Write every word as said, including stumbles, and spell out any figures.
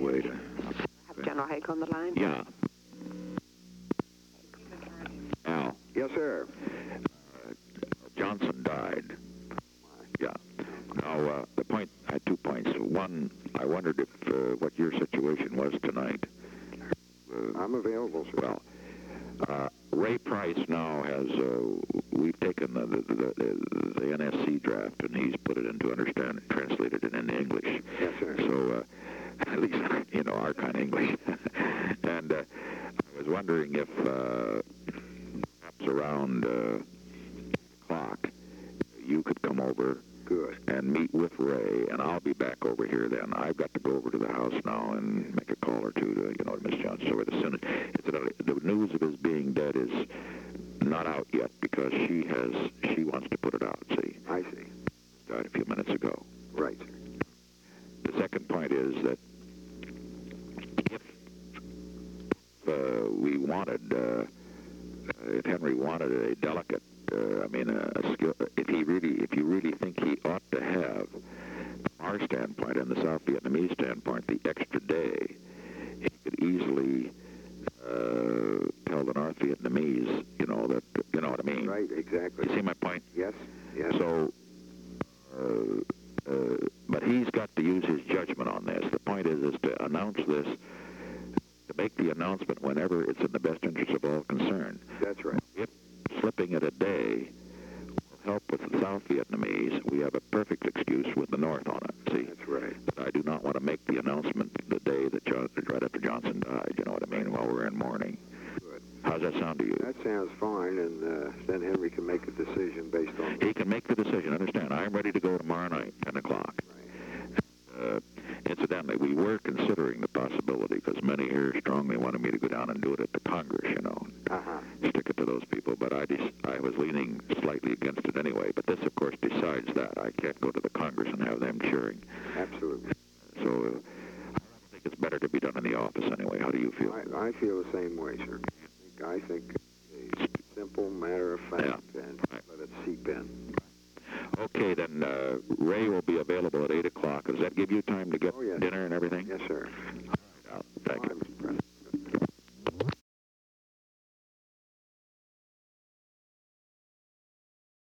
way to... Have General Hake on the line? Yeah. Al. Yes, sir. Uh, Johnson died. Yeah. Now, uh, the point, I had two points. One, I wondered if uh, what your situation was tonight. Uh, I'm available, sir. Well, uh, Ray Price now has, uh, we've taken the, the, the, the N S C draft and he's put it into understand, translated it into English. Yes, sir. So, uh, at least, you know, our kind of English. And uh, I was wondering if uh, perhaps around uh, clock you could come over. Good. And meet with Ray, and I'll be back over here then. I've got to go over to the house now and make a call or two to, you know, to Miss Johnson. So as soon as, incidentally, the news of his being dead is not out yet because she has, she wants to put it out, see. I see. Died a few minutes ago. Right, sir. The second point is that if uh, we wanted, uh, if Henry wanted a delicate, Uh, I mean, a, a skill. If he really, if you really think he ought to have, from our standpoint and the South Vietnamese standpoint, the extra day, he could easily uh, tell the North Vietnamese, you know that, you know what I mean? Right, exactly. You see my point? Yes, yes. So, uh, uh, but he's got to use his judgment on this. The point is, is to announce this, to make the announcement whenever it's in the best interest of all concerned. That's right. If slipping it a day will help with the South Vietnamese, we have a perfect excuse with the North on it, see? That's right. But I do not want to make the announcement the day that John, right after Johnson died, you know what I mean, while we're in mourning. Good. How's that sound to you? That sounds fine, and uh, then Henry can make a decision based on... He can make the decision, understand. I'm ready to go tomorrow night, ten o'clock. Right. Uh, incidentally, we were considering the possibility, because many here strongly wanted me to go down and do it at the Congress, you know. Uh-huh. Stick it to those people, but I, de- I was leaning slightly against it anyway. But this, of course, decides that. I can't go to the Congress and have them cheering. Absolutely. So uh, I think it's better to be done in the office anyway. How do you feel? I, I feel the same way, sir. I think a simple matter of fact, Yeah. and let it seep in. Okay, then uh, Ray will be available at eight o'clock. Does that give you time to get Oh, yes. dinner and everything? Yes, sir.